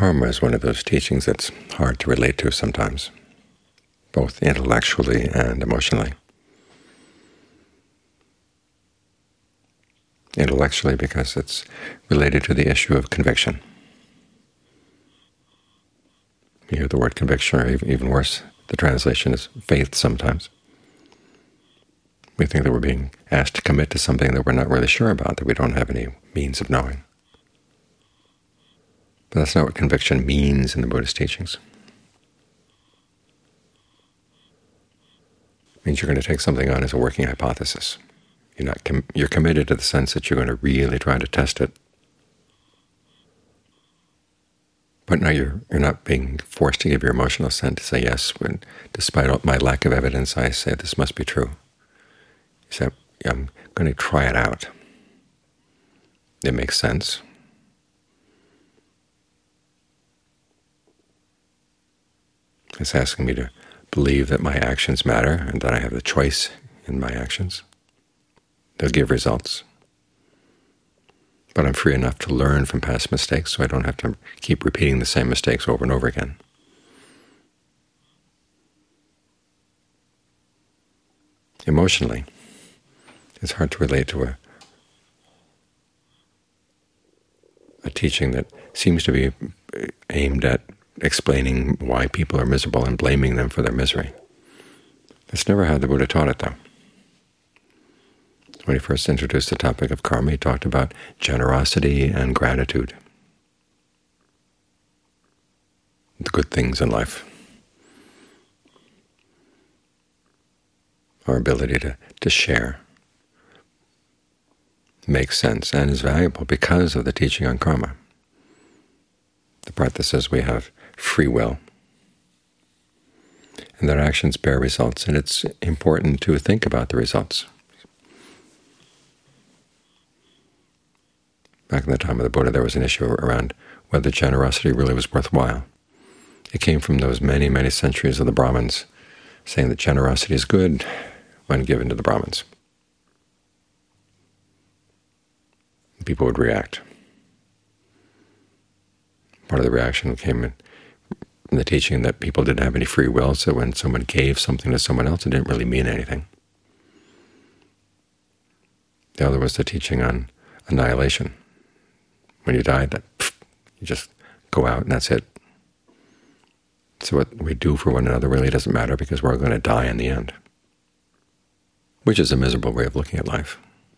Karma is one of those teachings that's hard to relate to sometimes, both intellectually and emotionally. Intellectually, because it's related to the issue of conviction. You hear the word conviction, or even worse, the translation is faith sometimes. We think that we're being asked to commit to something that we're not really sure about, that we don't have any means of knowing. But that's not what conviction means in the Buddhist teachings. It means you're going to take something on as a working hypothesis. You're committed to the sense that you're going to really try to test it. But no, you're not being forced to give your emotional assent to say yes, when, despite my lack of evidence, I say this must be true. You say, I'm going to try it out. It makes sense. It's asking me to believe that my actions matter and that I have the choice in my actions. They'll give results. But I'm free enough to learn from past mistakes so I don't have to keep repeating the same mistakes over and over again. Emotionally, it's hard to relate to a teaching that seems to be aimed at explaining why people are miserable and blaming them for their misery. That's never how the Buddha taught it, though. When he first introduced the topic of karma, he talked about generosity and gratitude, the good things in life, our ability to share makes sense and is valuable because of the teaching on karma. The part that says we have free will and that our actions bear results, and it's important to think about the results. Back in the time of the Buddha, there was an issue around whether generosity really was worthwhile. It came from those many, many centuries of the Brahmins saying that generosity is good when given to the Brahmins. People would react. Part of the reaction came in the teaching that people didn't have any free will, so when someone gave something to someone else, it didn't really mean anything. The other was the teaching on annihilation. When you die, you just go out and that's it. So what we do for one another really doesn't matter because we're going to die in the end, which is a miserable way of looking at life.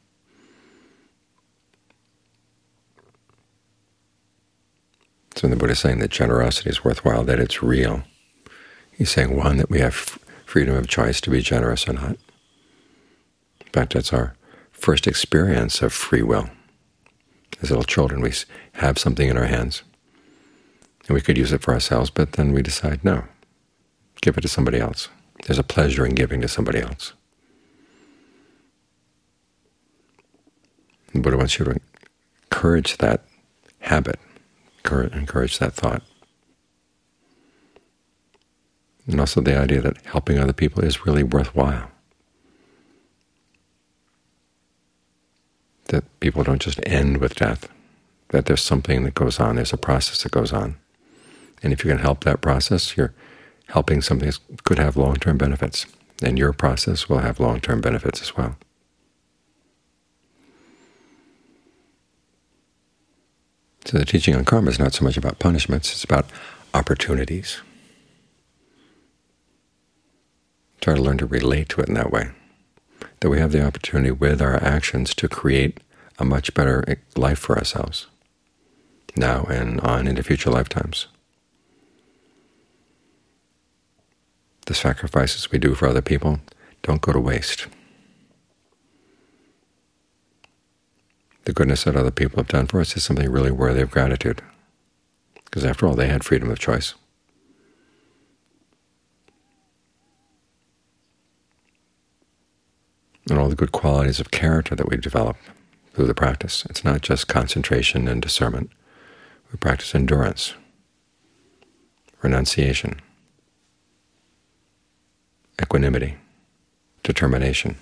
So when the Buddha is saying that generosity is worthwhile, that it's real, he's saying, one, that we have freedom of choice to be generous or not. In fact, that's our first experience of free will. As little children, we have something in our hands, and we could use it for ourselves, but then we decide, no, give it to somebody else. There's a pleasure in giving to somebody else. The Buddha wants you to encourage that habit, encourage that thought. And also the idea that helping other people is really worthwhile. That people don't just end with death, that there's something that goes on, there's a process that goes on. And if you can help that process, you're helping something that could have long-term benefits, and your process will have long-term benefits as well. So the teaching on karma is not so much about punishments, it's about opportunities. Try to learn to relate to it in that way, that we have the opportunity with our actions to create a much better life for ourselves, now and on into future lifetimes. The sacrifices we do for other people don't go to waste. The goodness that other people have done for us is something really worthy of gratitude, because after all, they had freedom of choice. And all the good qualities of character that we develop through the practice. It's not just concentration and discernment. We practice endurance, renunciation, equanimity, determination,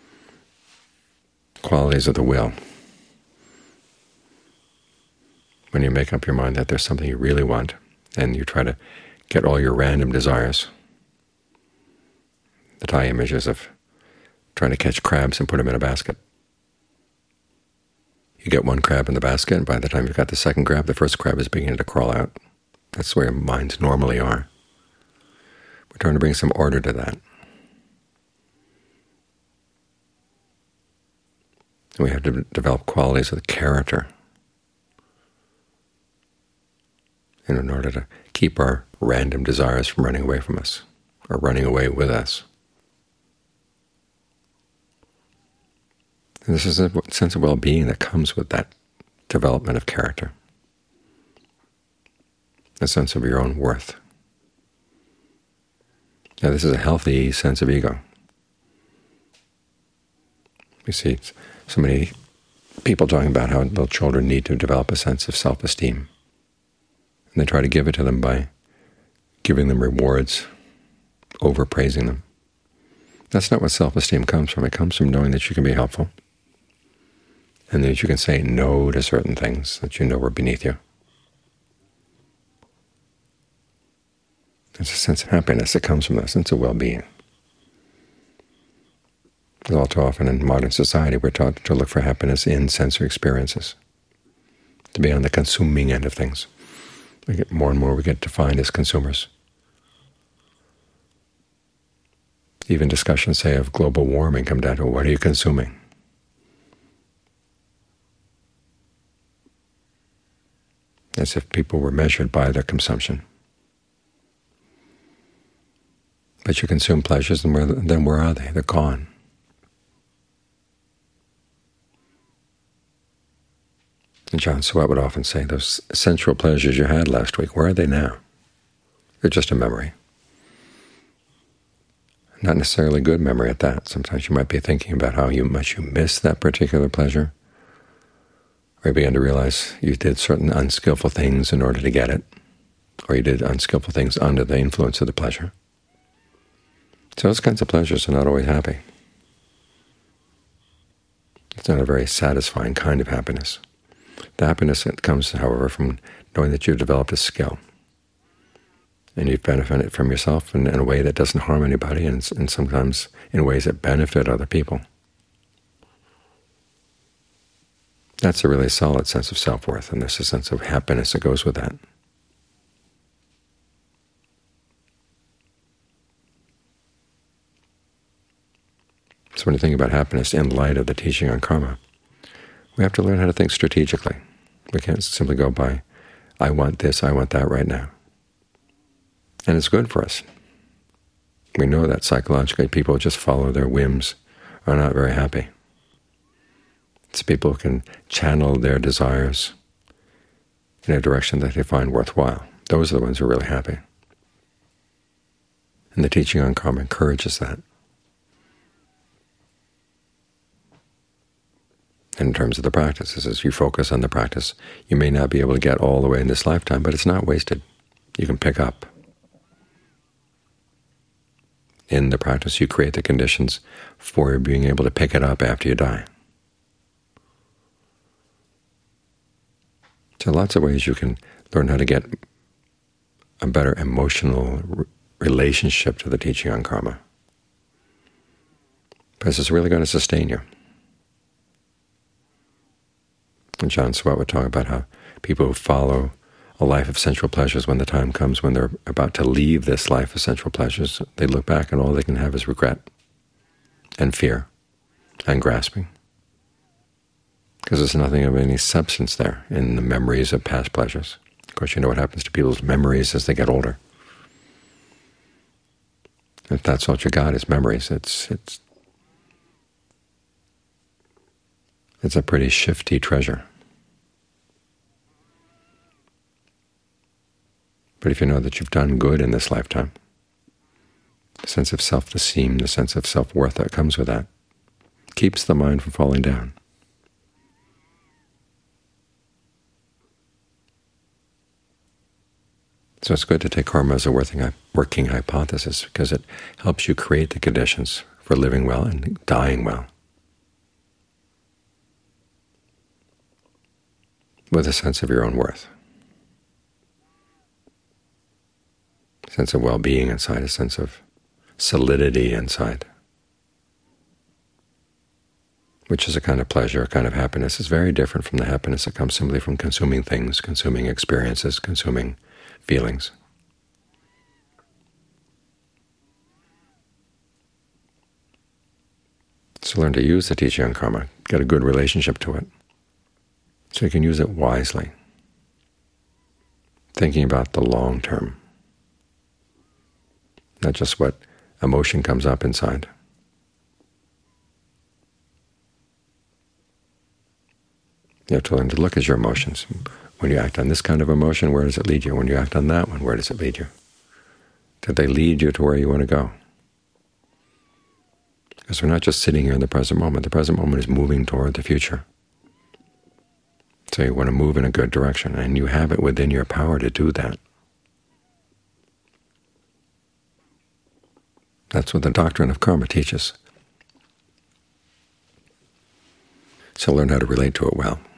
qualities of the will. when you make up your mind that there's something you really want, and you try to get all your random desires, the Thai images of trying to catch crabs and put them in a basket. You get one crab in the basket, and by the time you've got the second crab, the first crab is beginning to crawl out. That's where minds normally are. We're trying to bring some order to that. We have to develop qualities of character in order to keep our random desires from running away from us, or running away with us. And this is a sense of well-being that comes with that development of character, a sense of your own worth. Now, this is a healthy sense of ego. We see so many people talking about how little children need to develop a sense of self-esteem, and they try to give it to them by giving them rewards, overpraising them. That's not what self-esteem comes from. It comes from knowing that you can be helpful, and that you can say no to certain things that you know are beneath you. There's a sense of happiness that comes from that sense of well-being. All too often in modern society we're taught to look for happiness in sensory experiences, to be on the consuming end of things. We get more and more we get defined as consumers. Even discussions, say, of global warming come down to, what are you consuming? As if people were measured by their consumption. But you consume pleasures, and then where are they? They're gone. And John Swett would often say, those sensual pleasures you had last week, where are they now? They're just a memory. Not necessarily a good memory at that. Sometimes you might be thinking about how much you miss that particular pleasure, or you begin to realize you did certain unskillful things in order to get it, or you did unskillful things under the influence of the pleasure. So those kinds of pleasures are not always happy. It's not a very satisfying kind of happiness. The happiness that comes, however, from knowing that you've developed a skill, and you've benefited from yourself in a way that doesn't harm anybody, and sometimes in ways that benefit other people. That's a really solid sense of self-worth, and there's a sense of happiness that goes with that. So when you think about happiness in light of the teaching on karma, we have to learn how to think strategically. We can't simply go by, I want this, I want that right now. And it's good for us. We know that psychologically people who just follow their whims are not very happy. It's people who can channel their desires in a direction that they find worthwhile. Those are the ones who are really happy. And the teaching on karma encourages that. In terms of the practice, as you focus on the practice, you may not be able to get all the way in this lifetime, but it's not wasted. You can pick up. In the practice, you create the conditions for being able to pick it up after you die. So lots of ways you can learn how to get a better emotional relationship to the teaching on karma, because it's really going to sustain you. And John Swett would talk about how people who follow a life of sensual pleasures, when the time comes when they're about to leave this life of sensual pleasures, they look back and all they can have is regret and fear and grasping, because there's nothing of any substance there in the memories of past pleasures. Of course, you know what happens to people's memories as they get older. If that's all you got is memories, it's a pretty shifty treasure. But if you know that you've done good in this lifetime, the sense of self-esteem, the sense of self-worth that comes with that, keeps the mind from falling down. So it's good to take karma as a working hypothesis, because it helps you create the conditions for living well and dying well. with a sense of your own worth, a sense of well-being inside, a sense of solidity inside, which is a kind of pleasure, a kind of happiness. It's very different from the happiness that comes simply from consuming things, consuming experiences, consuming feelings. So learn to use the teaching on karma, get a good relationship to it, so you can use it wisely, thinking about the long term, not just what emotion comes up inside. You have to learn to look at your emotions. When you act on this kind of emotion, where does it lead you? When you act on that one, where does it lead you? Did they lead you to where you want to go? Because we're not just sitting here in the present moment. The present moment is moving toward the future. So you want to move in a good direction, and you have it within your power to do that. That's what the doctrine of karma teaches. So learn how to relate to it well.